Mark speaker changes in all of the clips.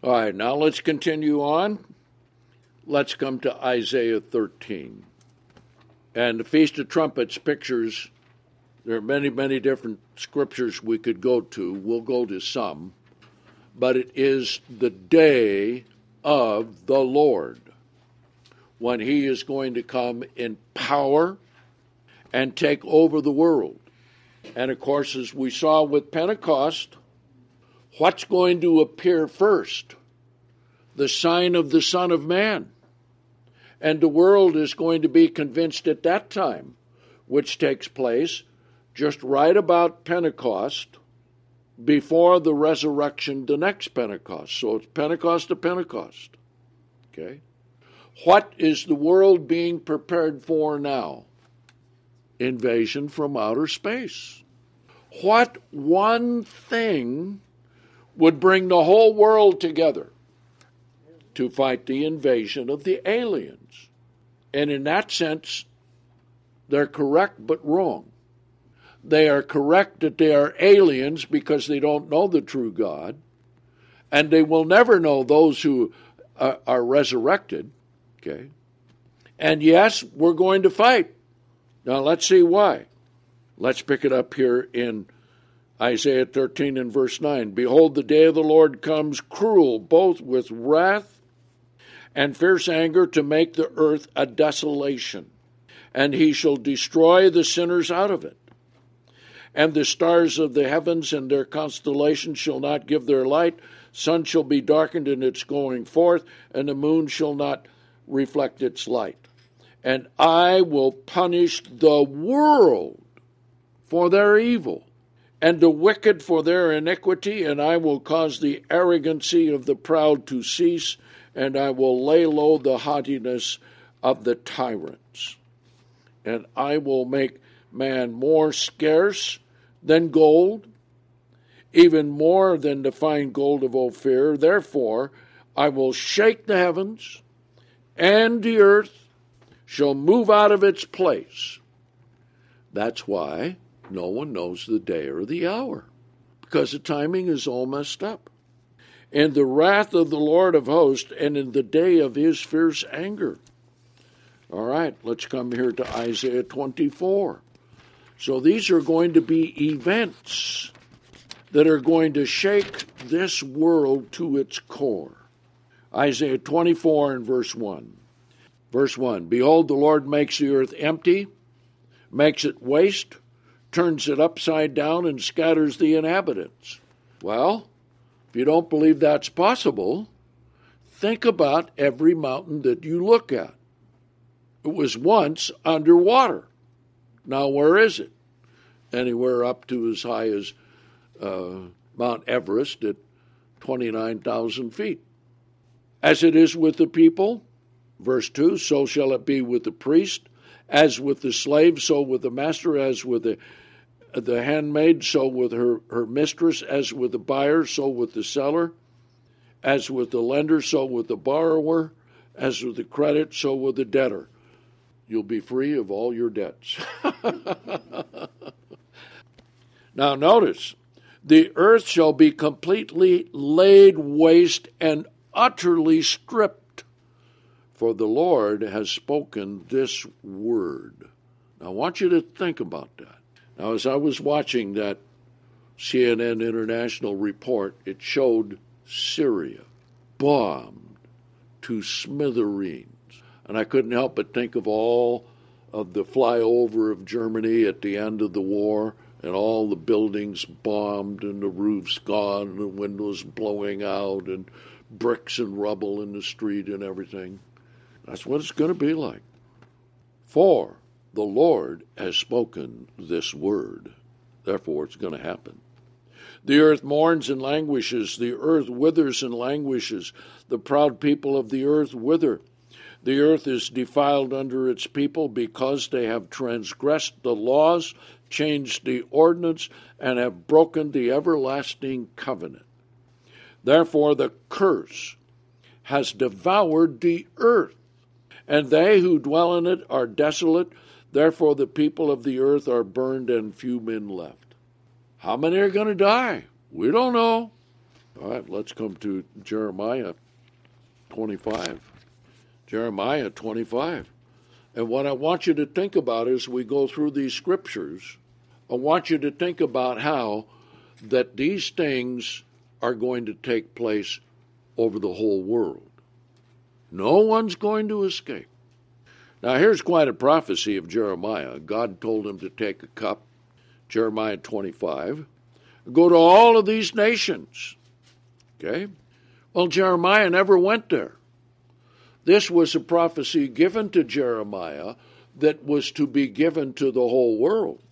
Speaker 1: All right, now let's continue on. Let's come to Isaiah 13. And the Feast of Trumpets pictures, there are many, many different scriptures we could go to. We'll go to some. But it is the day of the Lord, when he is going to come in power and take over the world. And of course, as we saw with Pentecost, what's going to appear first? The sign of the Son of Man. And the world is going to be convinced at that time, which takes place just right about Pentecost, before the resurrection, the next Pentecost. So it's Pentecost to Pentecost. Okay? What is the world being prepared for now? Invasion from outer space. What one thing would bring the whole world together to fight the invasion of the aliens? And in that sense, they're correct but wrong. They are correct that they are aliens because they don't know the true God, and they will never know those who are resurrected. Okay? And yes, we're going to fight. Now let's see why. Let's pick it up here in Isaiah 13 and verse 9. Behold, the day of the Lord comes cruel, both with wrath and fierce anger, to make the earth a desolation. And he shall destroy the sinners out of it. And the stars of the heavens and their constellations shall not give their light. Sun shall be darkened in its going forth, and the moon shall not reflect its light. And I will punish the world for their evil, and the wicked for their iniquity, and I will cause the arrogancy of the proud to cease, and I will lay low the haughtiness of the tyrants. And I will make man more scarce than gold, even more than the fine gold of Ophir. Therefore, I will shake the heavens, and the earth shall move out of its place. That's why no one knows the day or the hour, because the timing is all messed up. In the wrath of the Lord of hosts, and in the day of his fierce anger. All right, let's come here to Isaiah 24. So these are going to be events that are going to shake this world to its core. Isaiah 24 and verse 1. Verse 1, Behold, the Lord makes the earth empty, makes it waste, turns it upside down, and scatters the inhabitants. Well, if you don't believe that's possible, think about every mountain that you look at. It was once underwater. Now where is it? Anywhere up to as high as Mount Everest at 29,000 feet. As it is with the people, verse 2, so shall it be with the priest, as with the slave, so with the master, as with the handmaid, so with her mistress, as with the buyer, so with the seller, as with the lender, so with the borrower, as with the credit, so with the debtor. You'll be free of all your debts. Now notice, the earth shall be completely laid waste and utterly stripped, for the Lord has spoken this word. Now I want you to think about that. Now as I was watching that CNN International report, it showed Syria bombed to smithereens. And I couldn't help but think of all of the flyover of Germany at the end of the war, and all the buildings bombed and the roofs gone and the windows blowing out and bricks and rubble in the street and everything. That's what it's going to be like. For the Lord has spoken this word. Therefore, it's going to happen. The earth mourns and languishes. The earth withers and languishes. The proud people of the earth wither. The earth is defiled under its people because they have transgressed the laws, changed the ordinance, and have broken the everlasting covenant. Therefore the curse has devoured the earth, and they who dwell in it are desolate. Therefore the people of the earth are burned, and few men left. How many are going to die? We don't know. All right, let's come to Jeremiah 25. Jeremiah 25. And what I want you to think about as we go through these scriptures, I want you to think about how that these things are going to take place over the whole world. No one's going to escape. Now, here's quite a prophecy of Jeremiah. God told him to take a cup, Jeremiah 25, go to all of these nations. Okay? Well, Jeremiah never went there. This was a prophecy given to Jeremiah that was to be given to the whole world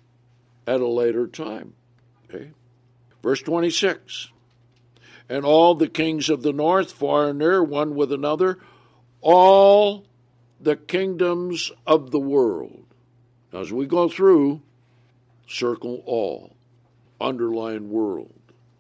Speaker 1: at a later time. Okay? Verse 26. And all the kings of the north, far and near, one with another, all the kingdoms of the world. Now, as we go through, circle all, underline world.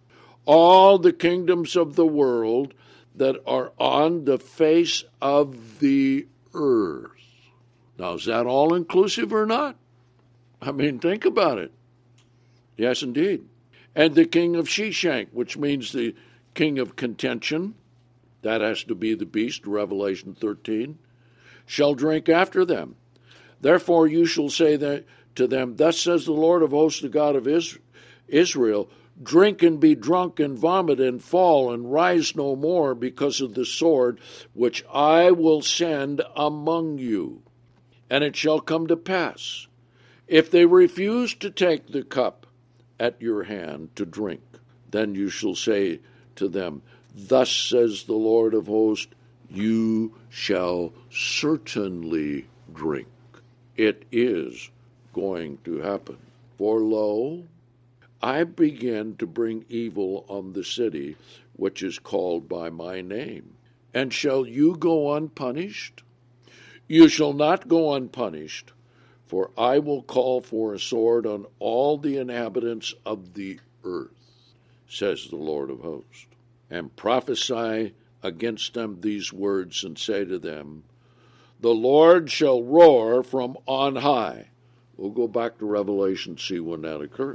Speaker 1: All the kingdoms of the world that are on the face of the earth. Now, is that all inclusive or not? I mean, think about it. Yes, indeed. And the king of Sheshank, which means the king of contention, that has to be the beast, Revelation 13, shall drink after them. Therefore you shall say that to them, thus says the Lord of hosts, the God of Israel, drink and be drunk and vomit and fall and rise no more because of the sword which I will send among you. And it shall come to pass, if they refuse to take the cup at your hand to drink, then you shall say to them, thus says the Lord of hosts, you shall certainly drink. It is going to happen. For lo, I begin to bring evil on the city which is called by my name. And shall you go unpunished? You shall not go unpunished, for I will call for a sword on all the inhabitants of the earth, says the Lord of hosts, and prophesy against them these words, and say to them, the Lord shall roar from on high. We'll go back to Revelation, see when that occurs.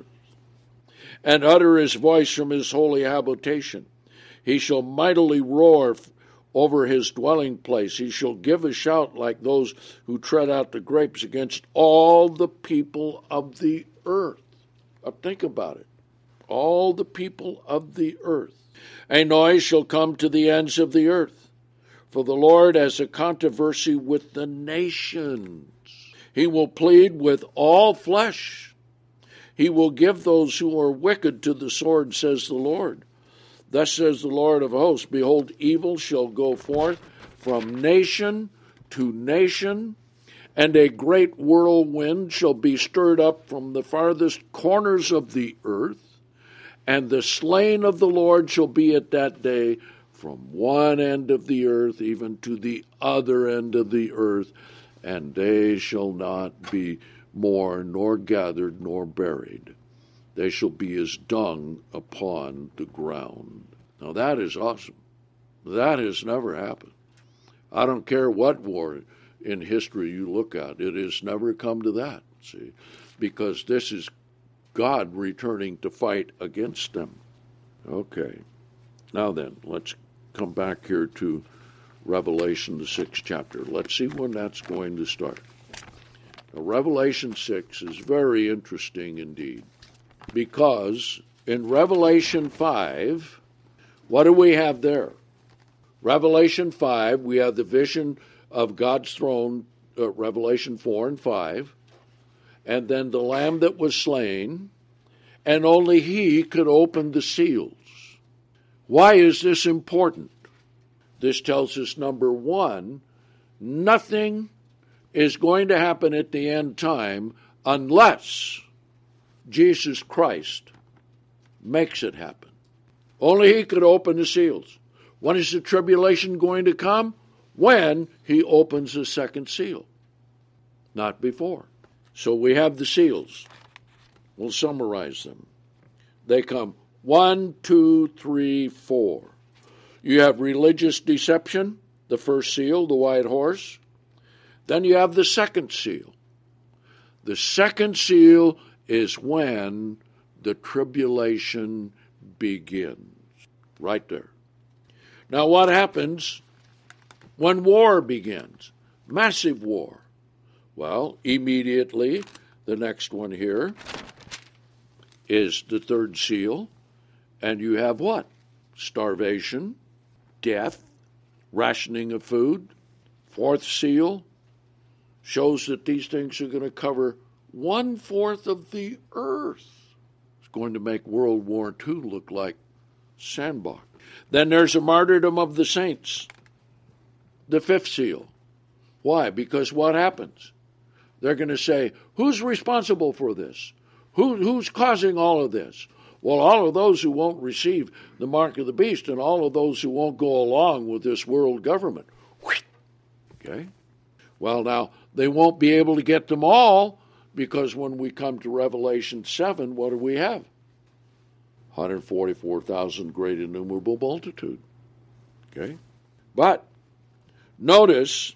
Speaker 1: And utter his voice from his holy habitation. He shall mightily roar over his dwelling place. He shall give a shout like those who tread out the grapes against all the people of the earth. Now think about it. All the people of the earth. A noise shall come to the ends of the earth, for the Lord has a controversy with the nations. He will plead with all flesh. He will give those who are wicked to the sword, says the Lord. Thus says the Lord of hosts, behold, evil shall go forth from nation to nation, and a great whirlwind shall be stirred up from the farthest corners of the earth. And the slain of the Lord shall be at that day from one end of the earth even to the other end of the earth, and they shall not be more nor gathered nor buried. They shall be as dung upon the ground. Now that is awesome. That has never happened. I don't care what war in history you look at. It has never come to that, see, because this is God returning to fight against them. Okay. Now then, let's come back here to Revelation, the 6th chapter. Let's see when that's going to start. Now, Revelation 6 is very interesting indeed, because in Revelation 5, what do we have there? Revelation 5, we have the vision of God's throne, Revelation 4 and 5, and then the Lamb that was slain, and only he could open the seals. Why is this important? This tells us, number one, nothing is going to happen at the end time unless Jesus Christ makes it happen. Only he could open the seals. When is the tribulation going to come? When he opens the second seal, not before. So we have the seals. We'll summarize them. They come 1, 2, 3, 4. You have religious deception, the first seal, the white horse. Then you have the second seal. The second seal is when the tribulation begins. right there. Now what happens when war begins? Massive war. Well, immediately, the next one here is the third seal, and you have what? Starvation, death, rationing of food. Fourth seal shows that these things are going to cover 1/4 of the earth. It's going to make World War II look like sandbox. Then there's a martyrdom of the saints, the fifth seal. Why? Because what happens? They're going to say, who's responsible for this? Who's causing all of this? Well, all of those who won't receive the mark of the beast and all of those who won't go along with this world government. Okay? Well, now, they won't be able to get them all because when we come to Revelation 7, what do we have? 144,000 great innumerable multitude. Okay? But notice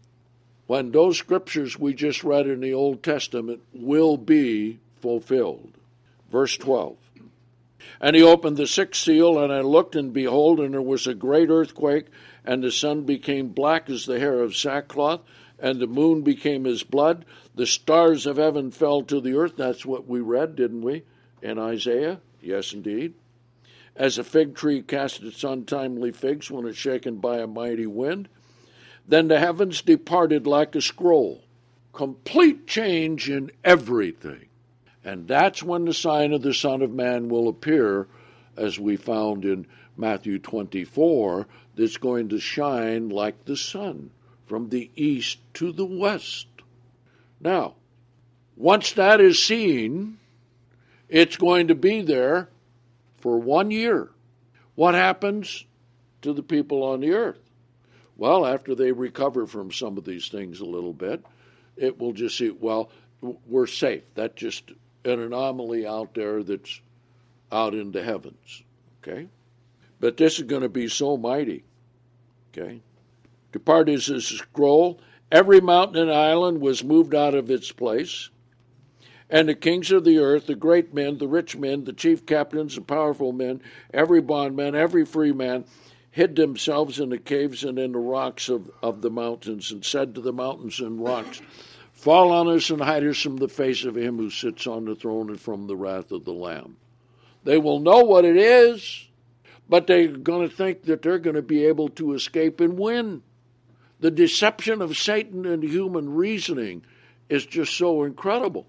Speaker 1: when those scriptures we just read in the Old Testament will be fulfilled. Verse 12. And he opened the sixth seal, and I looked, and behold, and there was a great earthquake, and the sun became black as the hair of sackcloth, and the moon became as blood. The stars of heaven fell to the earth. That's what we read, didn't we, in Isaiah? Yes, indeed. As a fig tree casts its untimely figs when it's shaken by a mighty wind. Then the heavens departed like a scroll. Complete change in everything. And that's when the sign of the Son of Man will appear, as we found in Matthew 24, that's going to shine like the sun from the east to the west. Now, once that is seen, it's going to be there for 1 year. What happens to the people on the earth? Well, after they recover from some of these things a little bit, it will just see, well, we're safe. That's just an anomaly out there that's out in the heavens. Okay? But this is going to be so mighty. Okay? Departed is a scroll. Every mountain and island was moved out of its place. And the kings of the earth, the great men, the rich men, the chief captains, the powerful men, every bondman, every free man, hid themselves in the caves and in the rocks of the mountains, and said to the mountains and rocks, fall on us and hide us from the face of him who sits on the throne and from the wrath of the Lamb. They will know what it is, but they're going to think that they're going to be able to escape and win. The deception of Satan and human reasoning is just so incredible.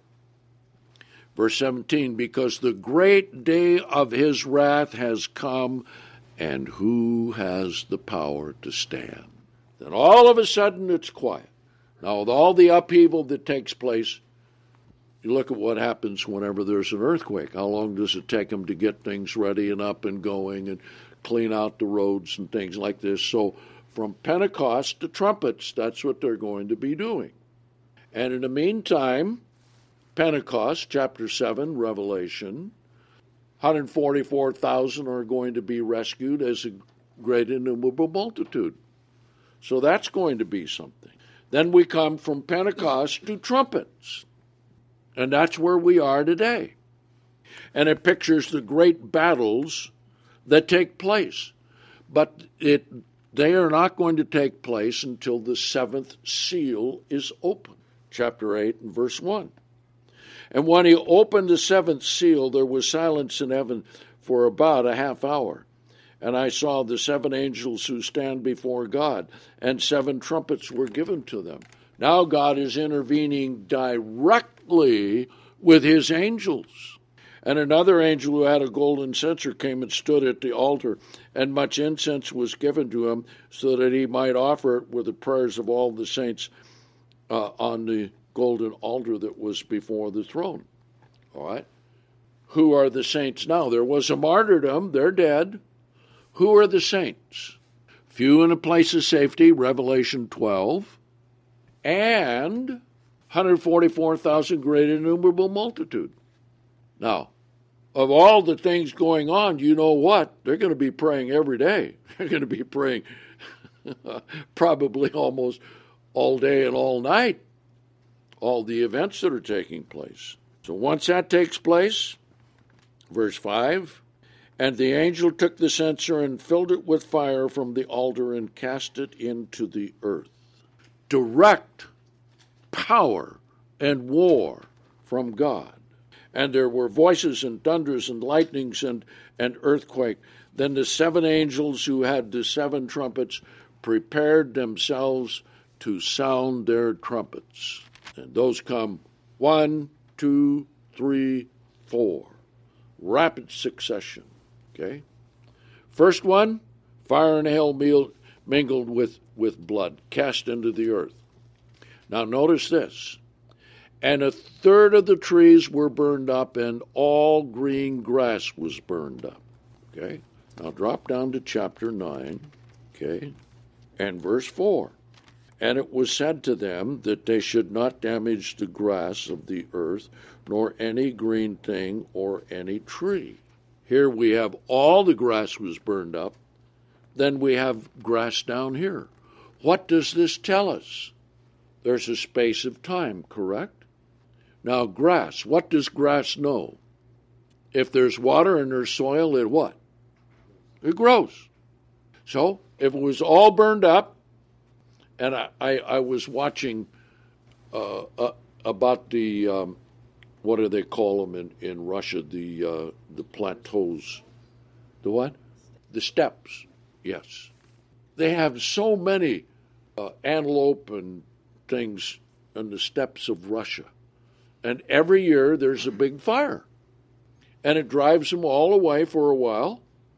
Speaker 1: Verse 17, because the great day of his wrath has come, and who has the power to stand? Then all of a sudden it's quiet. Now, with all the upheaval that takes place, you look at what happens whenever there's an earthquake. How long does it take them to get things ready and up and going and clean out the roads and things like this? So from Pentecost to trumpets, that's what they're going to be doing. And in the meantime, Pentecost, chapter 7, Revelation, 144,000 are going to be rescued as a great innumerable multitude. So that's going to be something. Then we come from Pentecost to trumpets. And that's where we are today. And it pictures the great battles that take place. But they are not going to take place until the seventh seal is opened. Chapter 8 and verse 1. And when he opened the seventh seal, there was silence in heaven for about a half hour. And I saw the seven angels who stand before God, and seven trumpets were given to them. Now God is intervening directly with his angels. And another angel who had a golden censer came and stood at the altar, and much incense was given to him, so that he might offer it with the prayers of all the saints on the golden altar that was before the throne. All right? Who are the saints now? There was a martyrdom. They're dead. Who are the saints? Few in a place of safety, Revelation 12, and 144,000 great innumerable multitude. Now, of all the things going on, you know what? They're going to be praying every day. They're going to be praying probably almost all day and all night, all the events that are taking place. So once that takes place, verse 5, And the angel took the censer and filled it with fire from the altar and cast it into the earth. Direct power and war from God. And there were voices and thunders and lightnings and earthquake. Then the 7 angels who had the 7 trumpets prepared themselves to sound their trumpets. And those come 1, 2, 3, 4. Rapid succession. Okay? First one, fire and hail mingled with blood, cast into the earth. Now notice this. And 1/3 of the trees were burned up, and all green grass was burned up. Okay? Now drop down to chapter 9, okay, and verse 4. And it was said to them that they should not damage the grass of the earth, nor any green thing or any tree. Here we have all the grass was burned up. Then we have grass down here. What does this tell us? There's a space of time, correct? Now grass, what does grass know? If there's water in their soil, it what? It grows. So if it was all burned up, and I was watching about the what do they call them in Russia? The plateaus. The what? The steppes. Yes. They have so many antelope and things in the steppes of Russia. And every year there's a big fire. And it drives them all away for a while.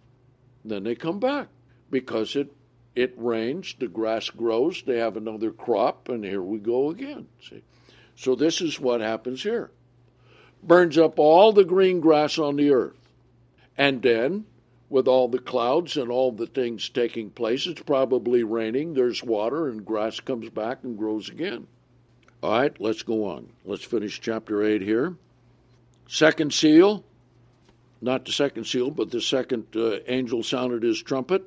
Speaker 1: Then they come back because it rains, the grass grows, they have another crop, and here we go again. See? So this is what happens here. Burns up all the green grass on the earth. And then, with all the clouds and all the things taking place, it's probably raining, there's water, and grass comes back and grows again. All right, let's go on. Let's finish chapter 8 here. Second seal, not the second seal, but the second angel sounded his trumpet,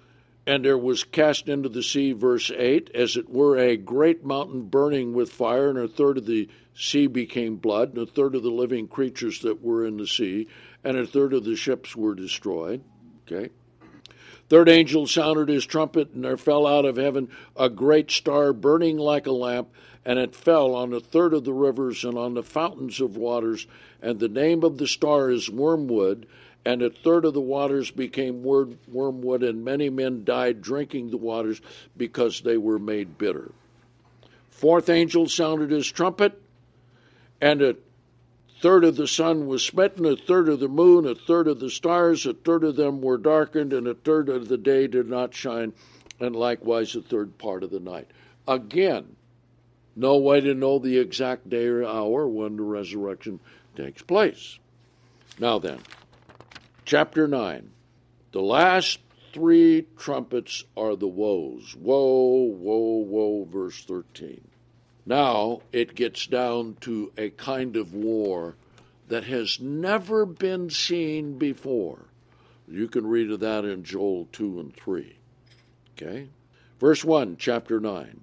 Speaker 1: and there was cast into the sea, verse 8, as it were a great mountain burning with fire, and 1/3 of the sea became blood, and 1/3 of the living creatures that were in the sea, and 1/3 of the ships were destroyed. Okay. Third angel sounded his trumpet, and there fell out of heaven a great star burning like a lamp, and it fell on 1/3 of the rivers and on the fountains of waters, and the name of the star is Wormwood, and 1/3 of the waters became wormwood, and many men died drinking the waters because they were made bitter. Fourth angel sounded his trumpet, and 1/3 of the sun was smitten, 1/3 of the moon, 1/3 of the stars, 1/3 of them were darkened, and 1/3 of the day did not shine, and likewise 1/3 part of the night. Again, no way to know the exact day or hour when the resurrection takes place. Now then, chapter 9. The last 3 trumpets are the woes. Woe, woe, woe, verse 13. Now it gets down to a kind of war that has never been seen before. You can read of that in Joel 2 and 3. Okay? Verse 1, chapter 9.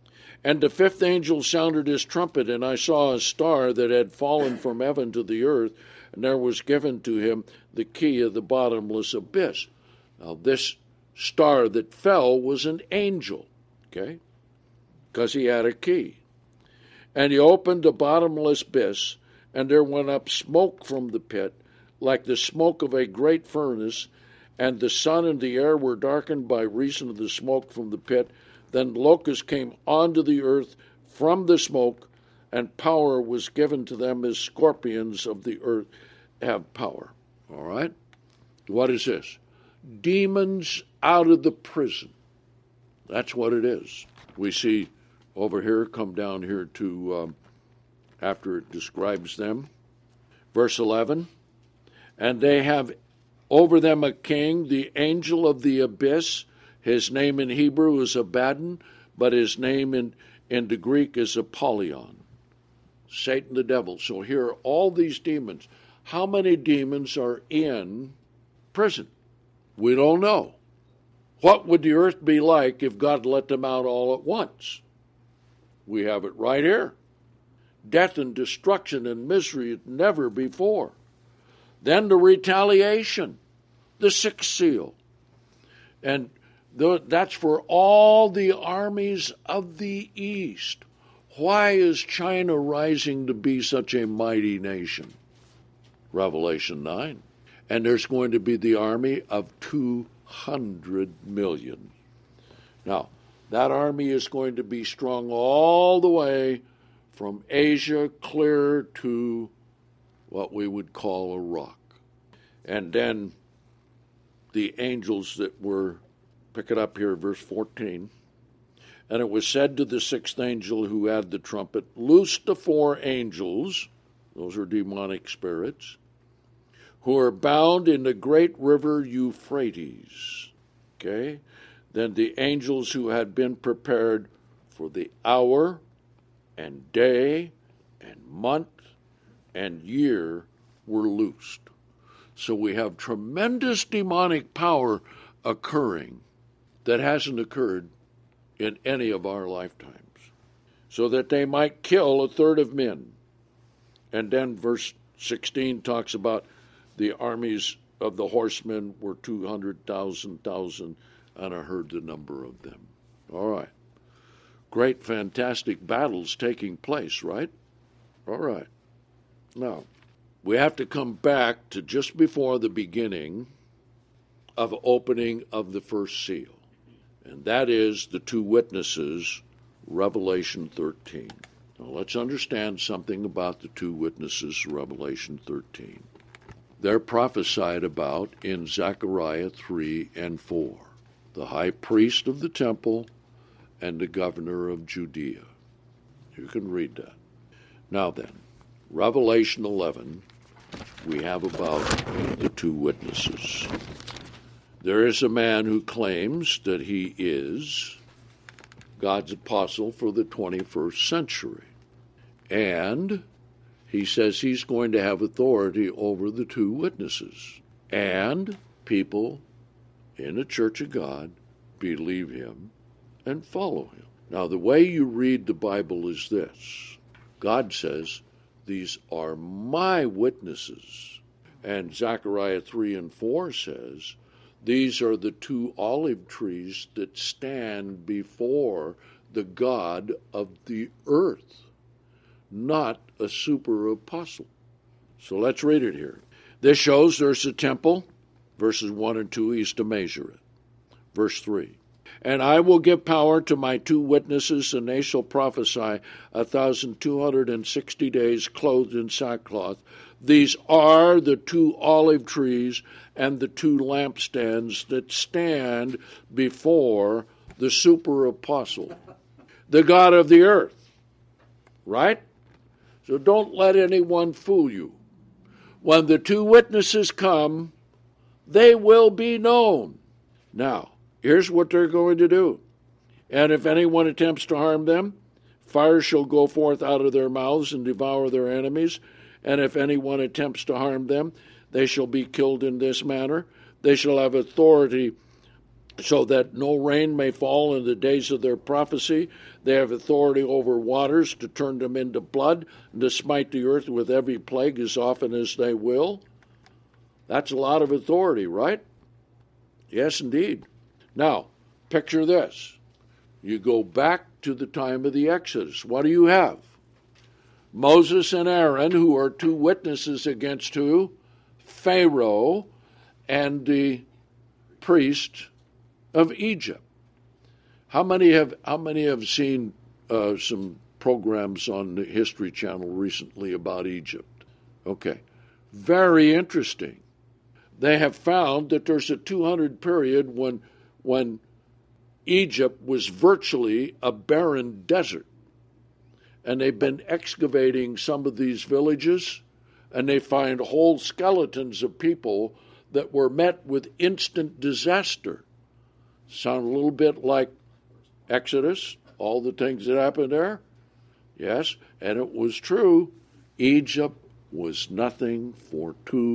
Speaker 1: And the 5th angel sounded his trumpet, and I saw a star that had fallen from heaven to the earth, and there was given to him the key of the bottomless abyss. Now this star that fell was an angel, okay? Because he had a key. And he opened the bottomless abyss, and there went up smoke from the pit, like the smoke of a great furnace, and the sun and the air were darkened by reason of the smoke from the pit. Then locusts came onto the earth from the smoke, and power was given to them as scorpions of the earth have power. All right? What is this? Demons out of the prison. That's what it is. We see over here, come down here to, after it describes them. Verse 11, and they have over them a king, the angel of the abyss. His name in Hebrew is Abaddon, but his name in the Greek is Apollyon. Satan the devil. So here are all these demons. How many demons are in prison? We don't know. What would the earth be like if God let them out all at once? We have it right here. Death and destruction and misery never before. Then the retaliation. the sixth seal. And that's for all the armies of the East. Why is China rising to be such a mighty nation? Revelation 9. And there's going to be the army of 200 million. Now, that army is going to be strung all the way from Asia clear to what we would call Iraq. And then the angels that were, pick it up here, verse 14. And it was said to the sixth angel who had the trumpet, loose the four angels, those are demonic spirits, who are bound in the great river Euphrates. Okay? Then the angels who had been prepared for the hour and day and month and year were loosed. So we have tremendous demonic power occurring that hasn't occurred in any of our lifetimes, so that they might kill a third of men. And then verse 16 talks about the armies of the horsemen were 200,000, and I heard the number of them. All right. Great, fantastic battles taking place, right? All right. Now, we have to come back to just before the beginning of opening of the first seal. And that is the two witnesses, Revelation 13. Now let's understand something about the two witnesses, Revelation 13. They're prophesied about in Zechariah 3 and 4, the high priest of the temple and the governor of Judea. You can read that. Now then, Revelation 11, we have about the two witnesses. There is a man who claims that he is God's apostle for the 21st century. And he says he's going to have authority over the two witnesses. And people in the Church of God believe him and follow him. Now, the way you read the Bible is this. God says, these are my witnesses. And Zechariah 3 and 4 says, these are the two olive trees that stand before the God of the earth, not a super apostle. So let's read it here. This shows there's a temple. Verses 1 and 2, he's to measure it. Verse 3. And I will give power to my two witnesses, and they shall prophesy 1,260 days clothed in sackcloth. These are the two olive trees and the two lampstands that stand before the super apostle, the God of the earth. Right? So don't let anyone fool you. When the two witnesses come, they will be known. Now, here's what they're going to do. And if anyone attempts to harm them, fire shall go forth out of their mouths and devour their enemies. And if anyone attempts to harm them, they shall be killed in this manner. They shall have authority so that no rain may fall in the days of their prophecy. They have authority over waters to turn them into blood and to smite the earth with every plague as often as they will. That's a lot of authority, right? Yes, indeed. Now, picture this. You go back to the time of the Exodus. What do you have? Moses and Aaron, who are two witnesses against who? Pharaoh and the priest of Egypt. How many have seen some programs on the History Channel recently about Egypt? Okay, very interesting. They have found that there's a 200 period when Egypt was virtually a barren desert. And they've been excavating some of these villages, and they find whole skeletons of people that were met with instant disaster. Sound a little bit like Exodus, all the things that happened there? Yes, and it was true. Egypt was nothing for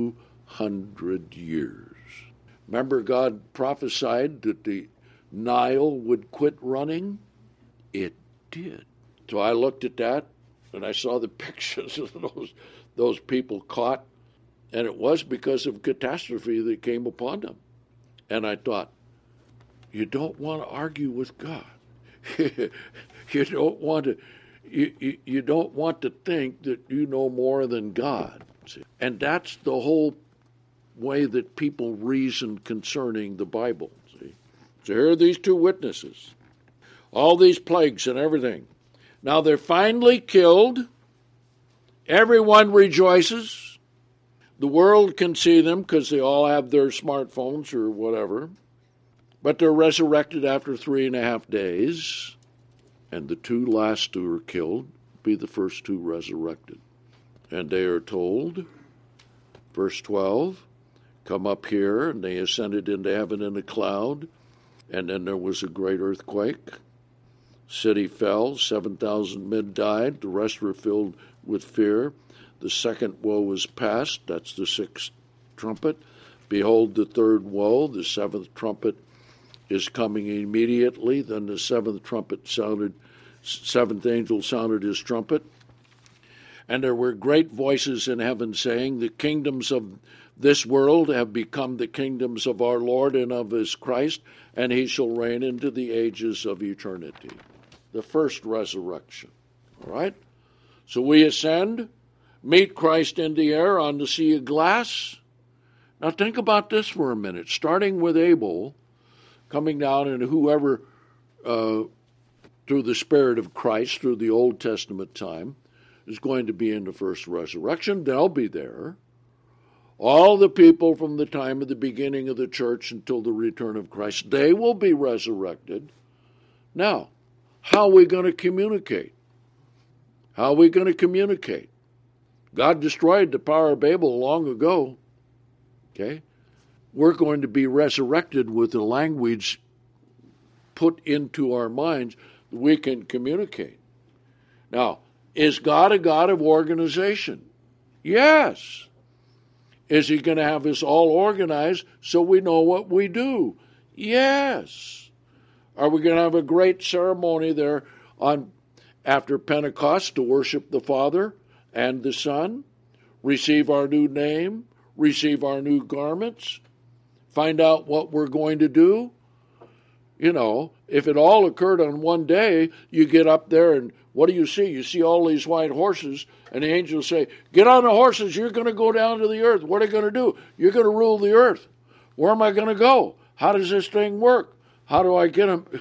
Speaker 1: 200 years. Remember, God prophesied that the Nile would quit running? It did. So I looked at that, and I saw the pictures of those people caught And it was because of catastrophe that came upon them. And I thought, you don't want to argue with God. You don't want to. You don't want to think that you know more than God. And that's the whole way that people reason concerning the Bible. See? So here are these two witnesses. All these plagues and everything. Now they're finally killed. Everyone rejoices. The world can see them because they all have their smartphones or whatever. But they're resurrected after 3.5 days. And the two last who are killed be the first two resurrected. And they are told, verse 12, come up here, and they ascended into heaven in a cloud. And then there was a great earthquake. City fell, 7,000 men died, the rest were filled with fear. The second woe is past, that's the sixth trumpet. Behold the third woe, the seventh trumpet is coming immediately. Then the seventh angel sounded his trumpet. And there were great voices in heaven saying, the kingdoms of this world have become the kingdoms of our Lord and of his Christ, and he shall reign into the ages of eternity. The first resurrection. All right? So we ascend, meet Christ in the air on the sea of glass. Now think about this for a minute. Starting with Abel, coming down, and whoever, through the Spirit of Christ, through the Old Testament time, is going to be in the first resurrection. They'll be there. All the people from the time of the beginning of the church until the return of Christ, they will be resurrected. Now, how are we going to communicate? How are we going to communicate? God destroyed the Tower of Babel long ago. Okay? We're going to be resurrected with a language put into our minds that we can communicate. Now, is God a God of organization? Yes. Is he going to have us all organized so we know what we do? Yes. Are we going to have a great ceremony there after Pentecost to worship the Father and the Son, receive our new name, receive our new garments, find out what we're going to do? You know, if it all occurred on one day, you get up there and what do you see? You see all these white horses, and the angels say, get on the horses, you're going to go down to the earth. What are you going to do? You're going to rule the earth. Where am I going to go? How does this thing work? How do I get them?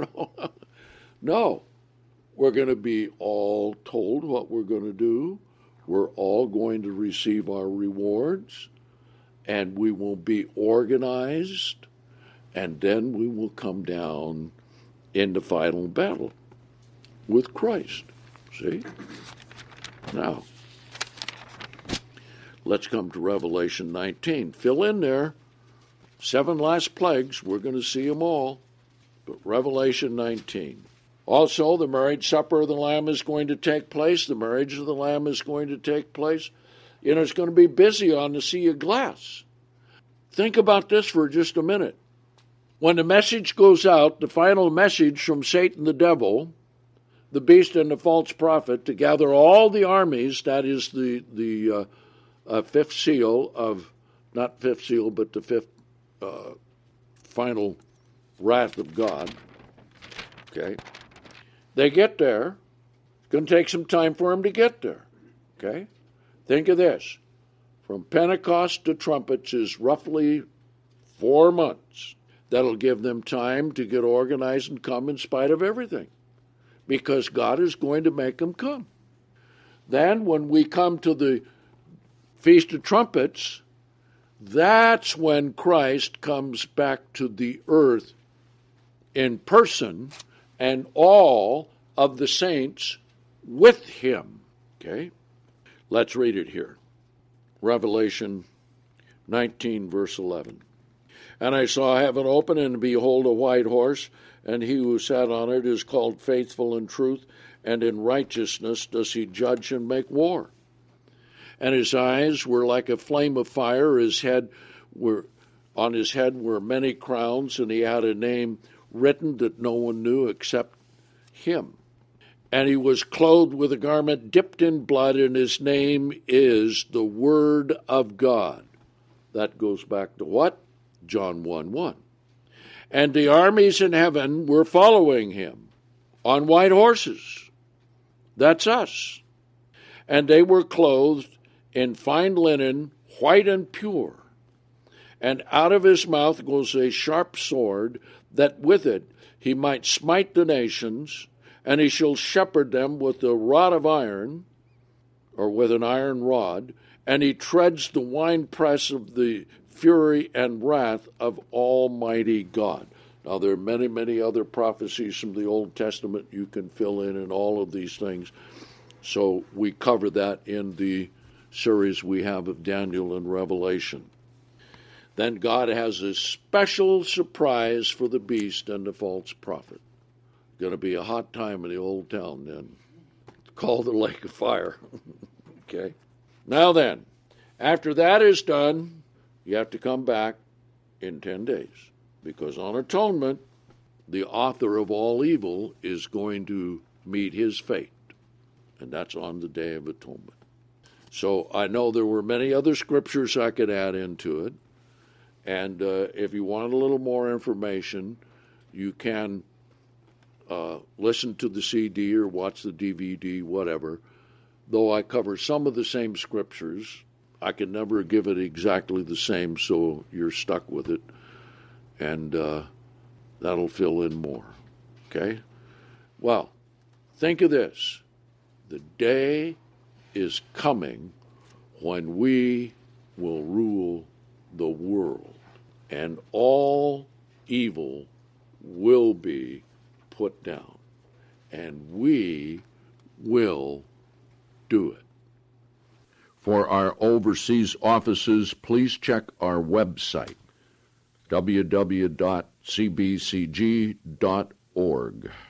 Speaker 1: No. We're going to be all told what we're going to do. We're all going to receive our rewards, and we will be organized, and then we will come down in the final battle with Christ. See? Now, let's come to Revelation 19. Fill in there. 7 last plagues. We're going to see them all. But Revelation 19. Also, the marriage supper of the Lamb is going to take place. The marriage of the Lamb is going to take place. It's going to be busy on the sea of glass. Think about this for just a minute. When the message goes out, the final message from Satan the devil, the beast and the false prophet, to gather all the armies, that is the fifth seal of, not fifth seal, but the fifth final wrath of God. Okay? They get there. It's going to take some time for them to get there. Okay? Think of this. From Pentecost to trumpets is roughly 4 months. That'll give them time to get organized and come in spite of everything. Because God is going to make them come. Then when we come to the Feast of Trumpets, that's when Christ comes back to the earth in person and all of the saints with him. Okay? Let's read it here. Revelation 19, verse 11. And I saw heaven open, and behold, a white horse, and he who sat on it is called Faithful in Truth, and in righteousness does he judge and make war. And his eyes were like a flame of fire. On his head were many crowns, and he had a name written that no one knew except him. And he was clothed with a garment dipped in blood, and his name is the Word of God. That goes back to what? John 1:1. And the armies in heaven were following him on white horses. That's us. And they were clothed in fine linen, white and pure. And out of his mouth goes a sharp sword, that with it he might smite the nations, and he shall shepherd them with a rod of iron, or with an iron rod, and he treads the winepress of the fury and wrath of Almighty God. Now, there are many, many other prophecies from the Old Testament you can fill in all of these things. So we cover that in the series we have of Daniel and Revelation. Then God has a special surprise for the beast and the false prophet. Going to be a hot time in the old town then. It's called the lake of fire. Okay. Now then, after that is done, you have to come back in 10 days. Because on atonement, the author of all evil is going to meet his fate. And that's on the Day of Atonement. So I know there were many other scriptures I could add into it. And if you want a little more information, you can listen to the CD or watch the DVD, whatever. Though I cover some of the same scriptures, I can never give it exactly the same, so you're stuck with it. And that'll fill in more. Okay? Well, think of this. The day is coming when we will rule the world, and all evil will be put down, and we will do it. For our overseas offices, please check our website, www.cbcg.org.